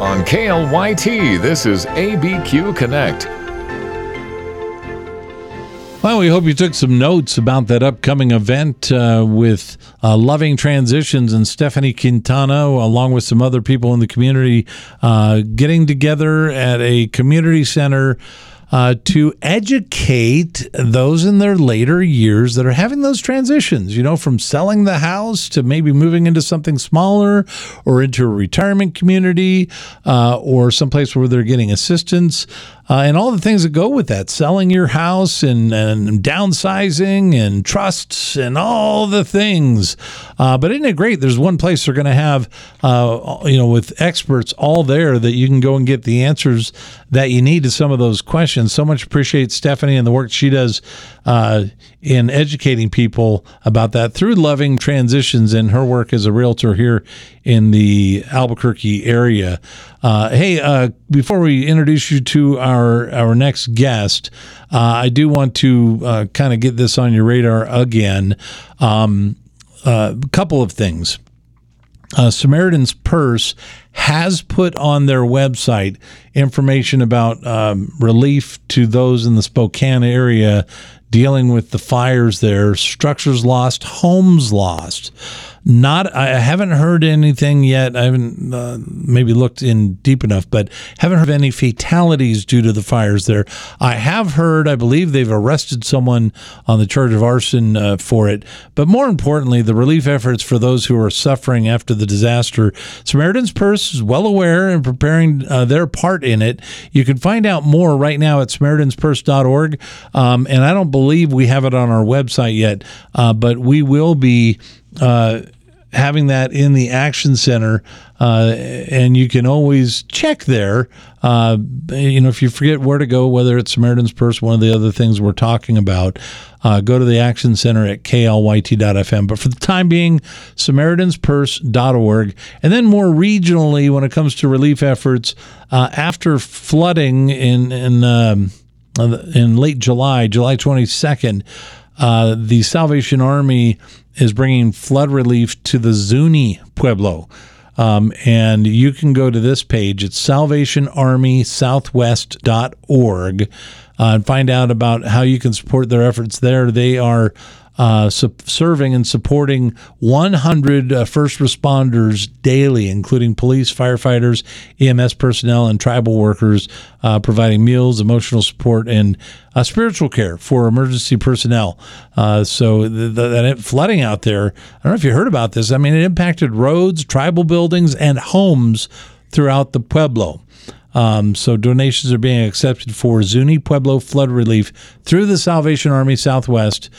On KLYT, this is ABQ Connect. Well, we hope you took some notes about that upcoming event with Loving Transitions and Stephanie Quintana, along with some other people in the community, getting together at a community center to educate those in their later years that are having those transitions, from selling the house to maybe moving into something smaller or into a retirement community or someplace where they're getting assistance. And all the things that go with that, selling your house and downsizing and trusts and all the things. But isn't it great? There's one place they're going to have, with experts all there that you can go and get the answers that you need to some of those questions. So much appreciate Stephanie and the work she does in educating people about that through Loving Transitions and her work as a realtor here in the Albuquerque area. Before we introduce you to our next guest, I do want to kind of get this on your radar again. A couple of things. Samaritan's Purse has put on their website information about relief to those in the Spokane area dealing with the fires there, structures lost, homes lost. I haven't heard anything yet. I haven't maybe looked in deep enough, but haven't heard of any fatalities due to the fires there. I believe they've arrested someone on the charge of arson for it. But more importantly, the relief efforts for those who are suffering after the disaster. Samaritan's Purse is well aware and preparing their part in it. You can find out more right now at SamaritansPurse.org. And I don't believe we have it on our website yet, but we will be having that in the Action Center, and you can always check there. If you forget where to go, whether it's Samaritan's Purse, one of the other things we're talking about, go to the Action Center at KLYT.FM. But for the time being, SamaritansPurse.org. And then more regionally, when it comes to relief efforts, after flooding in late July 22nd, the Salvation Army is bringing flood relief to the Zuni Pueblo. And you can go to this page. It's salvationarmysouthwest.org and find out about how you can support their efforts there. They are serving and supporting 100 first responders daily, including police, firefighters, EMS personnel, and tribal workers, providing meals, emotional support, and spiritual care for emergency personnel. So that flooding out there, I don't know if you heard about this. I mean, it impacted roads, tribal buildings, and homes throughout the Pueblo. So donations are being accepted for Zuni Pueblo flood relief through the Salvation Army Southwest,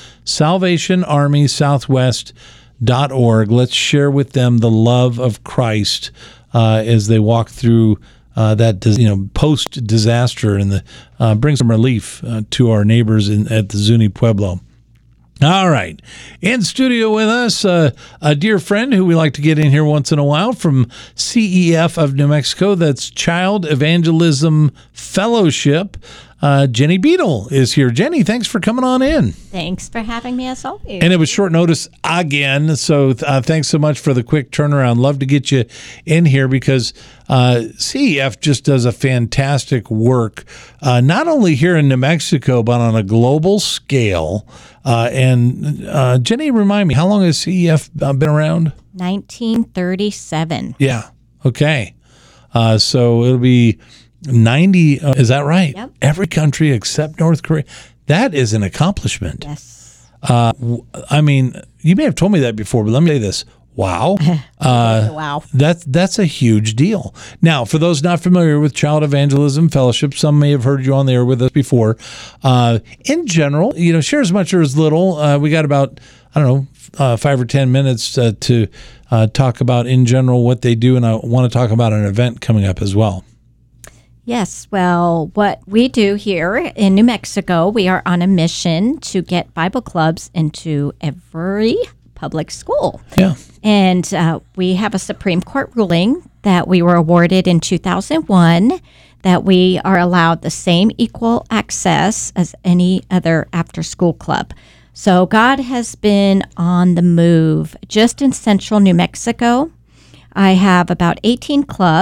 salvationarmysouthwest.org. Let's share with them the love of Christ as they walk through that post-disaster and bring some relief to our neighbors at the Zuni Pueblo. All right. In studio with us, a dear friend who we like to get in here once in a while from CEF of New Mexico. That's Child Evangelism Fellowship. Jenny Beadle is here. Jenny, thanks for coming on in. Thanks for having me as always. And it was short notice again, so thanks so much for the quick turnaround. Love to get you in here because CEF just does a fantastic work, not only here in New Mexico, but on a global scale. And Jenny, remind me, how long has CEF been around? 1937. Yeah. Okay. So it'll be 90. Is that right? Yep. Every country except North Korea. That is an accomplishment. Yes. I mean, you may have told me that before, but let me say this. Wow. Wow. That's a huge deal. Now, for those not familiar with Child Evangelism Fellowship, some may have heard you on the air with us before. In general, share as much or as little. We got about, 5 or 10 minutes to talk about in general what they do, and I want to talk about an event coming up as well. Yes. Well, what we do here in New Mexico, we are on a mission to get Bible clubs into every public school. Yeah. And we have a Supreme Court ruling that we were awarded in 2001 that we are allowed the same equal access as any other after-school club. So God has been on the move just in central New Mexico. I have about 18 clubs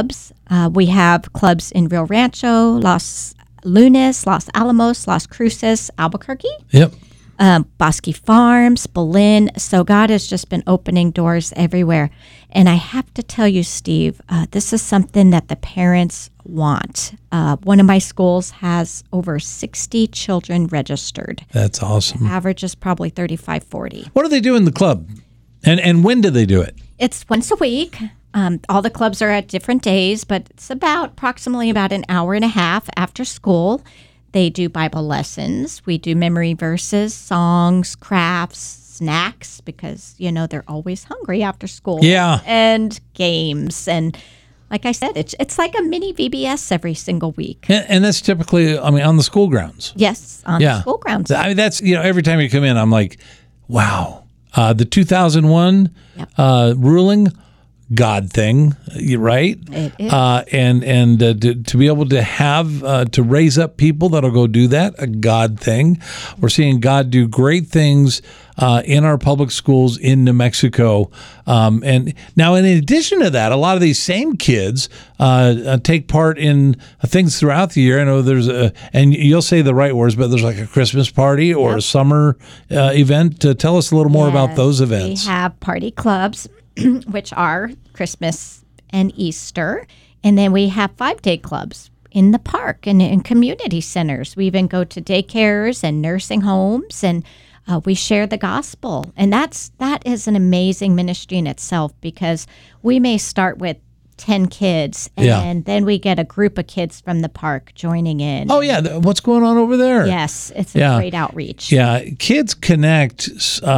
We have clubs in Rio Rancho, Los Lunas, Los Alamos, Las Cruces, Albuquerque, Yep. Bosque Farms, Belen. So God has just been opening doors everywhere. And I have to tell you, Steve, this is something that the parents want. One of my schools has over 60 children registered. That's awesome. Average is probably 35, 40. What do they do in the club? And when do they do it? It's once a week. All the clubs are at different days, but it's approximately about an hour and a half after school. They do Bible lessons. We do memory verses, songs, crafts, snacks, because, they're always hungry after school. Yeah. And games. And like I said, it's like a mini VBS every single week. And that's typically, on the school grounds. Yes, on the school grounds. That's, every time you come in, I'm like, wow. The 2001 ruling, God thing, right? It is. And to be able to have to raise up people that'll go do that, a God thing. We're seeing God do great things in our public schools in New Mexico. And now, in addition to that, a lot of these same kids take part in things throughout the year. I know there's and you'll say the right words, but there's like a Christmas party or a summer event. Tell us a little more about those events. We have party clubs, which are Christmas and Easter. And then we have 5-day clubs in the park and in community centers. We even go to daycares and nursing homes, and we share the gospel. And that is an amazing ministry in itself, because we may start with 10 kids, and then we get a group of kids from the park joining in. Oh, yeah. What's going on over there? Yes, it's a great outreach. Yeah, kids connect,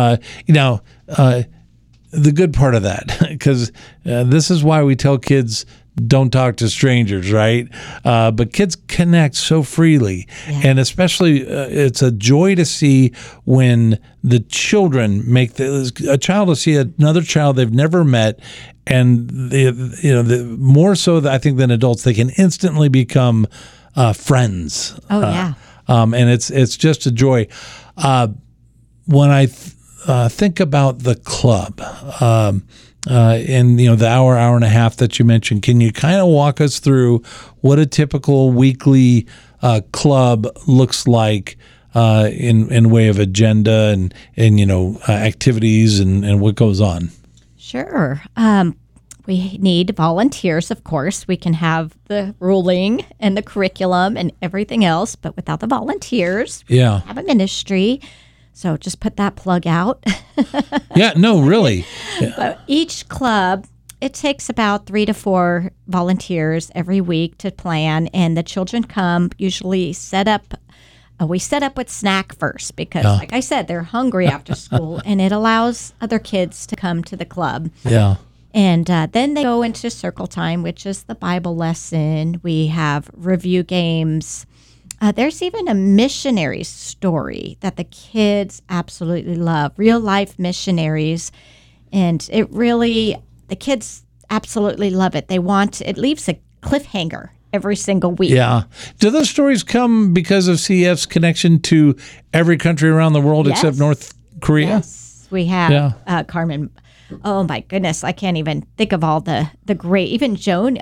the good part of that, because this is why we tell kids don't talk to strangers, right? But kids connect so freely. Yeah. And especially it's a joy to see when the children a child to see another child they've never met. And more so, I think, than adults, they can instantly become friends. Oh, yeah. And it's just a joy. When I think about the club and the hour and a half that you mentioned, can you kind of walk us through what a typical weekly club looks like in way of agenda and activities and what goes on? Sure. We need volunteers, of course. We can have the ruling and the curriculum and everything else, but without the volunteers, we don't have a ministry. So just put that plug out. Yeah, no, really. Yeah. But each club, it takes about 3 to 4 volunteers every week to plan, and the children come, usually set up. We set up with snack first because, like I said, they're hungry after school, and it allows other kids to come to the club. Yeah. And then they go into circle time, which is the Bible lesson. We have review games. There's even a missionary story that the kids absolutely love, real life missionaries. And the kids absolutely love it. It leaves a cliffhanger every single week. Yeah. Do those stories come because of CEF's connection to every country around the world except North Korea? Yes. We have Carmen. Oh my goodness, I can't even think of all the great, even Johnny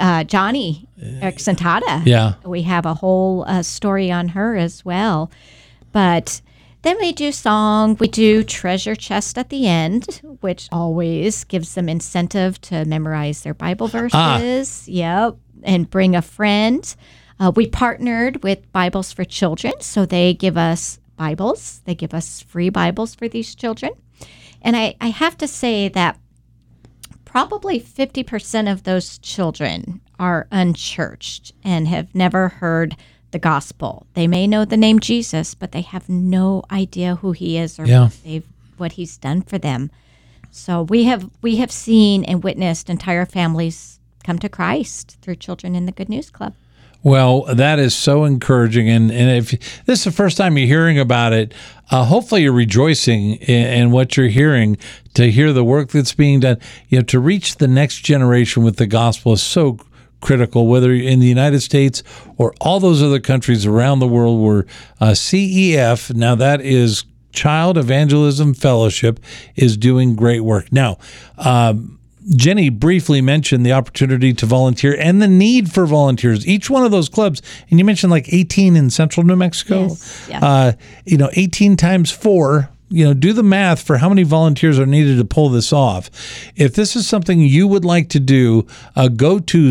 Exentada. Yeah. We have a whole story on her as well. But then we do song, we do treasure chest at the end, which always gives them incentive to memorize their Bible verses. Yep. And bring a friend. We partnered with Bibles for Children, so they give us Bibles. They give us free Bibles for these children. And I have to say that probably 50% of those children are unchurched and have never heard the gospel. They may know the name Jesus, but they have no idea who he is or what he's done for them. So we have seen and witnessed entire families come to Christ through Children in the Good News Club. Well, that is so encouraging. And if this is the first time you're hearing about it, hopefully you're rejoicing in what you're hearing, to hear the work that's being done. To reach the next generation with the gospel is so critical, whether in the United States or all those other countries around the world where CEF, now that is Child Evangelism Fellowship, is doing great work. Now, Jenny briefly mentioned the opportunity to volunteer and the need for volunteers. Each one of those clubs, and you mentioned like 18 in central New Mexico. Yes. 18 times 4. Do the math for how many volunteers are needed to pull this off. If this is something you would like to do, go to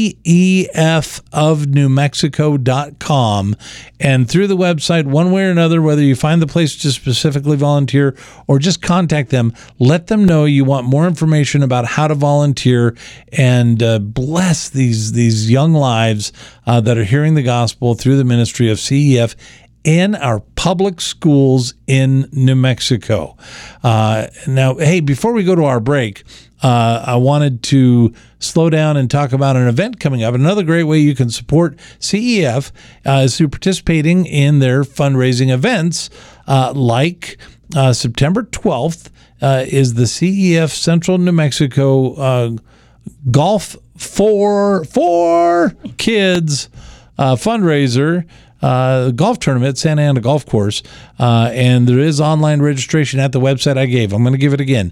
cefofnewmexico.com, and through the website, one way or another, whether you find the place to specifically volunteer or just contact them, let them know you want more information about how to volunteer and bless these young lives that are hearing the gospel through the ministry of CEF in our public schools in New Mexico. Now, hey, before we go to our break, I wanted to slow down and talk about an event coming up. Another great way you can support CEF is through participating in their fundraising events, like September 12th is the CEF Central New Mexico Golf for Kids fundraiser. Golf tournament at Santa Ana Golf Course, and there is online registration at the website I gave. I'm going to give it again,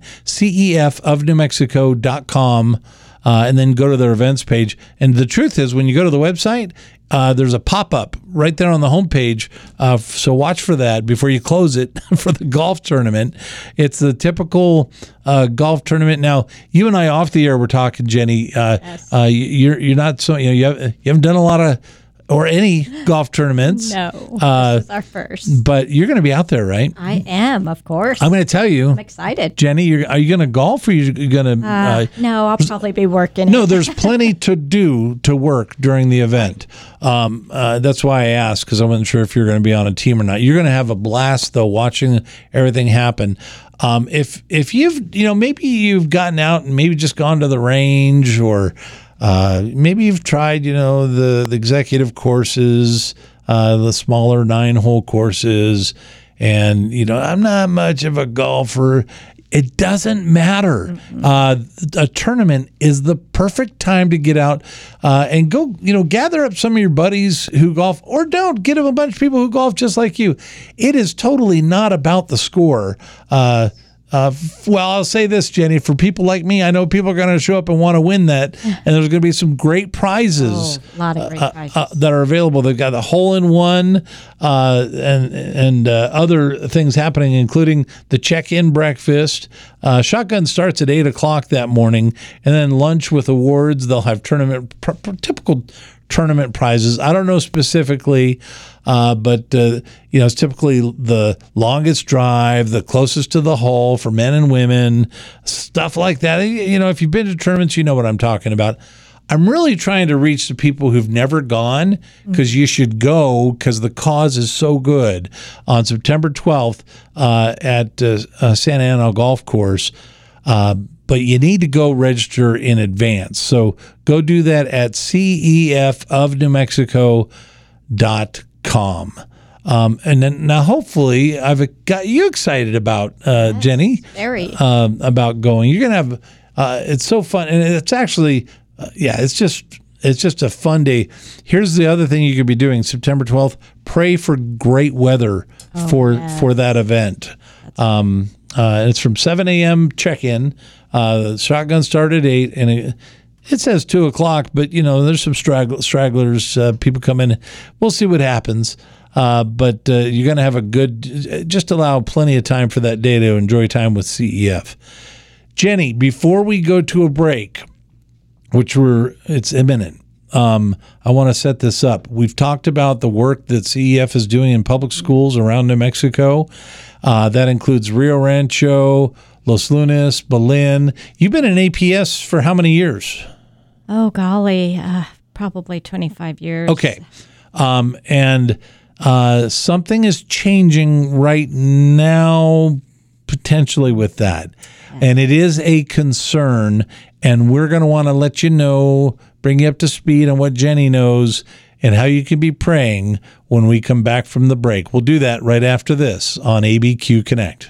cefofnewmexico.com, and then go to their events page. And the truth is, when you go to the website, there's a pop-up right there on the homepage, so watch for that before you close it for the golf tournament. It's the typical golf tournament. Now, you and I off the air were talking, Jenny. Yes. You're not so you haven't done a lot of or any golf tournaments. No, this is our first. But you're going to be out there, right? I am, of course. I'm going to tell you. I'm excited. Jenny, are you going to golf or are you going to... no, I'll probably be working. No, there's plenty to work during the event. That's why I asked, because I wasn't sure if you're going to be on a team or not. You're going to have a blast, though, watching everything happen. If you've, maybe you've gotten out and maybe just gone to the range, or... maybe you've tried, the executive courses, the smaller 9-hole courses, and, I'm not much of a golfer. It doesn't matter. A tournament is the perfect time to get out and go, gather up some of your buddies who golf, or don't. Get a bunch of people who golf just like you. It is totally not about the score. Well, I'll say this, Jenny, for people like me, I know people are going to show up and want to win that, and there's going to be some great prizes, a lot of great prizes that are available. They've got the hole-in-one and other things happening, including the check-in breakfast. Shotgun starts at 8 o'clock that morning, and then lunch with awards. They'll have typical tournament prizes. I don't know specifically, but it's typically the longest drive, the closest to the hole for men and women, stuff like that. If you've been to tournaments, you know what I'm talking about. I'm really trying to reach the people who've never gone, because you should go, because the cause is so good. On September 12th at Santa Ana Golf Course, but you need to go register in advance. So go do that at cefofnewmexico.com. And then now, hopefully, I've got you excited about Jenny. Very. About going. You're gonna have. It's so fun, and it's actually, it's just a fun day. Here's the other thing you could be doing: September 12th. Pray for great weather for that event. It's from 7 a.m. check-in. The shotgun started at 8, and it says 2 o'clock, but, there's some stragglers. People come in. We'll see what happens. But you're going to have a good, just allow plenty of time for that day to enjoy time with CEF. Jenny, before we go to a break, it's imminent, I want to set this up. We've talked about the work that CEF is doing in public schools around New Mexico. That includes Rio Rancho, Los Lunas, Belen. You've been in APS for how many years? Oh, golly, probably 25 years. Okay. And something is changing right now, potentially with that. And it is a concern, and we're going to want to let you know, bring you up to speed on what Jenny knows and how you can be praying when we come back from the break. We'll do that right after this on ABQ Connect.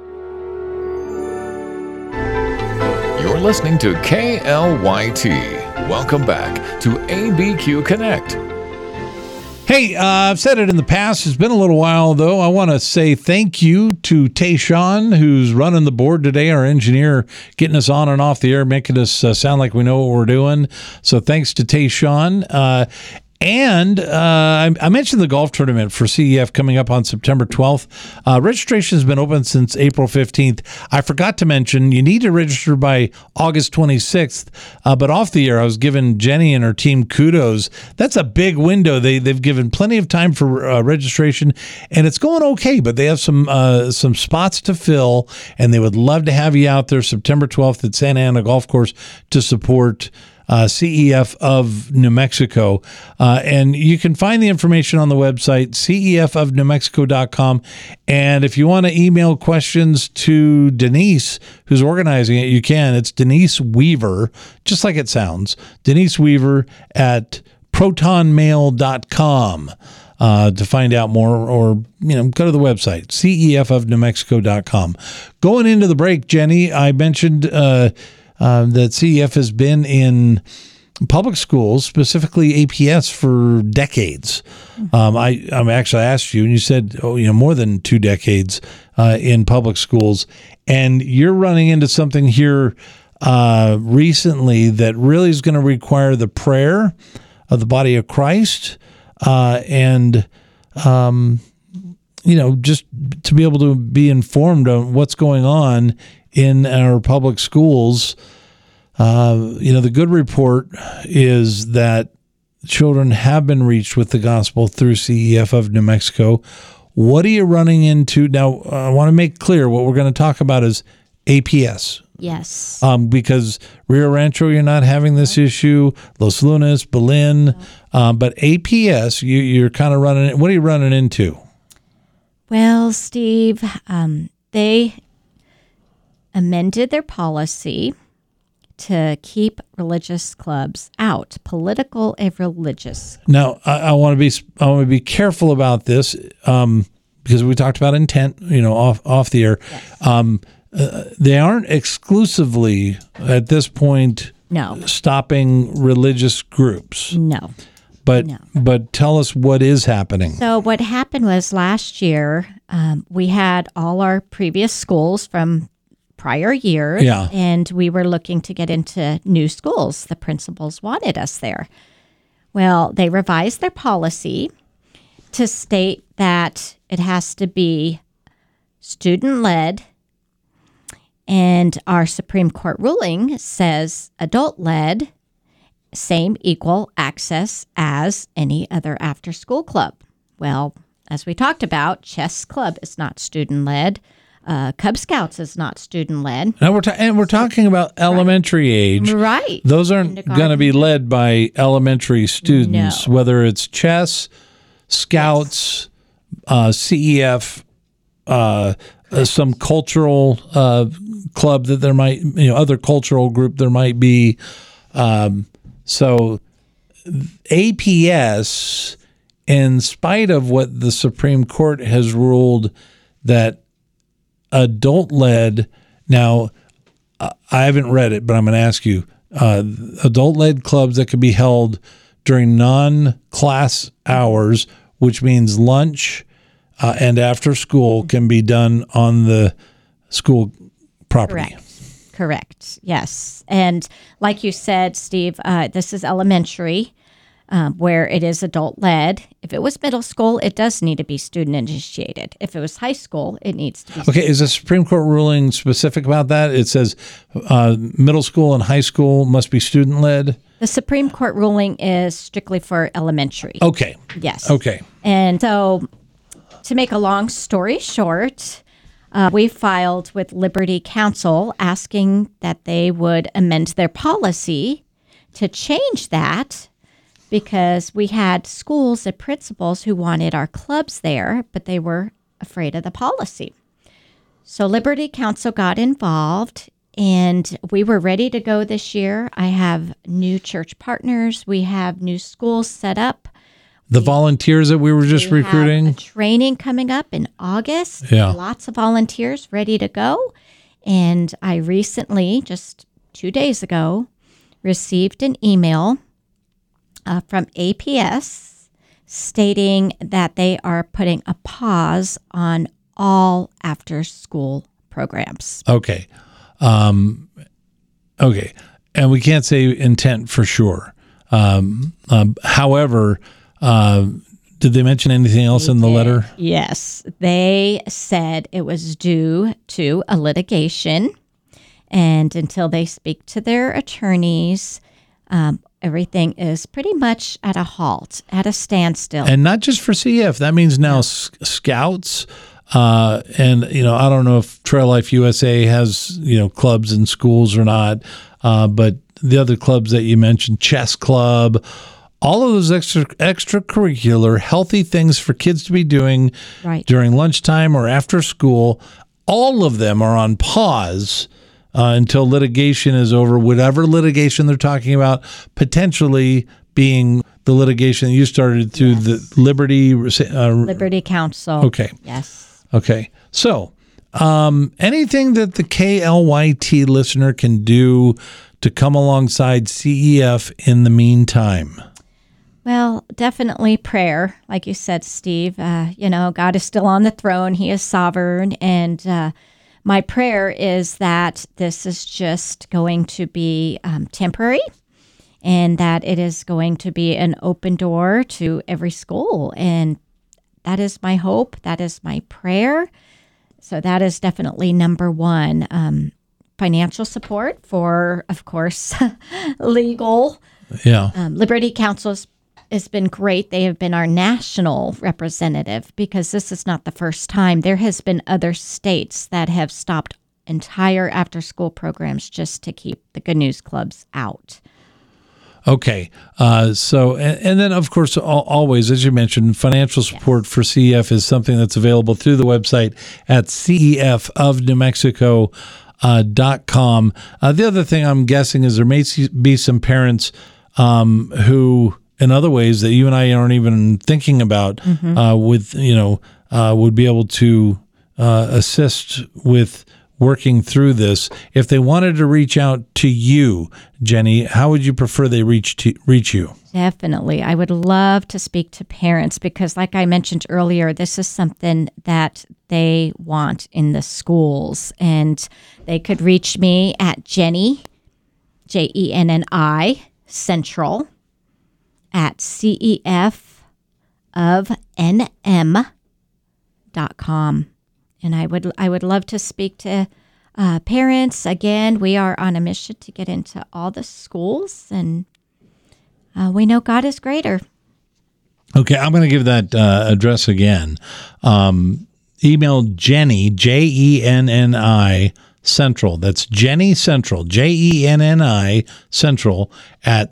You're listening to KLYT. Welcome back to ABQ Connect. Hey, I've said it in the past. It's been a little while, though. I want to say thank you to Tayshawn, who's running the board today, our engineer, getting us on and off the air, making us sound like we know what we're doing. So thanks to Tayshawn. And I mentioned the golf tournament for CEF coming up on September 12th. Registration has been open since April 15th. I forgot to mention you need to register by August 26th. But off the air, I was giving Jenny and her team kudos. That's a big window. They've given plenty of time for registration, and it's going okay. But they have some spots to fill, and they would love to have you out there September 12th at Santa Ana Golf Course to support CEF of New Mexico. And you can find the information on the website, cefofnewmexico.com. And if you want to email questions to Denise, who's organizing it, you can. It's Denise Weaver, just like it sounds. Denise Weaver at protonmail.com. To find out more, or go to the website, cefofnewmexico.com. Going into the break, Jenny, I mentioned that CEF has been in public schools, specifically APS, for decades. I actually asked you, and you said, more than 2 decades in public schools. And you're running into something here recently that really is going to require the prayer of the body of Christ, and just to be able to be informed on what's going on in our public schools. The good report is that children have been reached with the gospel through CEF of New Mexico. What are you running into? Now, I want to make clear what we're going to talk about is APS. Yes. Because Rio Rancho, you're not having this issue. Los Lunas, Belen. But APS, you're kind of running. What are you running into? Well, Steve, they amended their policy to keep religious clubs out, political and religious. Now, I want to be careful about this because we talked about intent, off the air. Yes. They aren't exclusively at this point stopping religious groups. No. But tell us what is happening. So what happened was last year we had all our previous schools from prior years, and we were looking to get into new schools. The principals wanted us there. Well, they revised their policy to state that it has to be student-led, and our Supreme Court ruling says adult-led, same equal access as any other after-school club. Well, as we talked about, chess club is not student-led. Cub Scouts is not student-led. Now we're talking about elementary age. Right. Those aren't going to be led by elementary students, whether it's chess, Scouts, CEF, some cultural club that there might, other cultural group there might be. So APS, in spite of what the Supreme Court has ruled that adult-led, now I haven't read it, but I'm going to ask you, adult-led clubs that could be held during non-class hours, which means lunch and after school, can be done on the school property. Correct. Yes. And like you said, Steve, this is elementary, where it is adult-led. If it was middle school, it does need to be student-initiated. If it was high school, it needs to be. Okay, is the Supreme Court ruling specific about that? It says middle school and high school must be student-led? The Supreme Court ruling is strictly for elementary. Okay. Yes. Okay. And so, to make a long story short, we filed with Liberty Counsel asking that they would amend their policy to change that, because we had schools and principals who wanted our clubs there, but they were afraid of the policy. So Liberty Counsel got involved, and we were ready to go this year. I have new church partners. We have new schools set up. The volunteers that we were just recruiting? Have a training coming up in August. Yeah. Lots of volunteers ready to go. And I recently, just 2 days ago, received an email from APS stating that they are putting a pause on all after-school programs. Okay. Okay. And we can't say intent for sure. However, did they mention anything else in the letter? Yes. They said it was due to a litigation, and until they speak to their attorneys, everything is pretty much at a halt, at a standstill. And not just for CF. That means now Scouts, and, I don't know if Trail Life USA has, clubs in schools or not, but the other clubs that you mentioned, chess club, all of those extracurricular, healthy things for kids to be doing during lunchtime or after school, all of them are on pause until litigation is over, whatever litigation they're talking about, potentially being the litigation that you started through the Liberty Council. Okay. Yes. Okay. So anything that the KLYT listener can do to come alongside CEF in the meantime? Well, definitely prayer. Like you said, Steve, God is still on the throne. He is sovereign. And my prayer is that this is just going to be temporary, and that it is going to be an open door to every school. And that is my hope. That is my prayer. So that is definitely number one. Financial support for, of course, legal. Yeah. Liberty Council has been great. They have been our national representative, because this is not the first time. There has been other states that have stopped entire after-school programs just to keep the Good News Clubs out. Okay. So, and then, of course, always, as you mentioned, financial support for CEF is something that's available through the website at cefofnewmexico.com. The other thing I'm guessing is there may be some parents who, in other ways that you and I aren't even thinking about, would be able to assist with working through this. If they wanted to reach out to you, Jenny, how would you prefer they reach you? Definitely. I would love to speak to parents, because like I mentioned earlier, this is something that they want in the schools. And they could reach me at Jenny, Jenni, Central, at cefofnm.com. And I would love to speak to parents. Again, we are on a mission to get into all the schools, and we know God is greater. Okay, I'm going to give that address again. Email Jenny, Jenni, Central. That's Jenny Central, Jenni Central at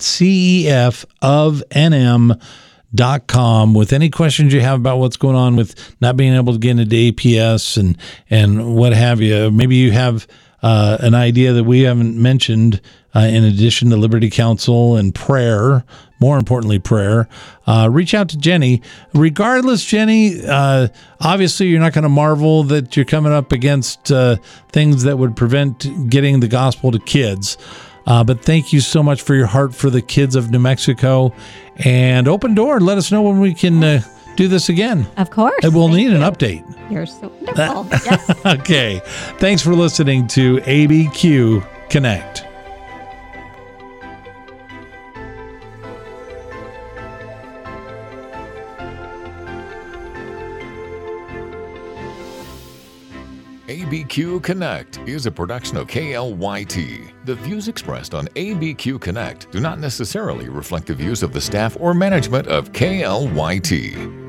cefofnm.com with any questions you have about what's going on with not being able to get into APS and what have you. Maybe you have an idea that we haven't mentioned in addition to Liberty Council and prayer, more importantly, prayer. Reach out to Jenny. Regardless, Jenny, obviously you're not going to marvel that you're coming up against things that would prevent getting the gospel to kids. But thank you so much for your heart for the kids of New Mexico. And open door. Let us know when we can do this again. Of course. And we'll need an update. You're so wonderful. Yes. Okay. Thanks for listening to ABQ Connect. ABQ Connect is a production of KLYT. The views expressed on ABQ Connect do not necessarily reflect the views of the staff or management of KLYT.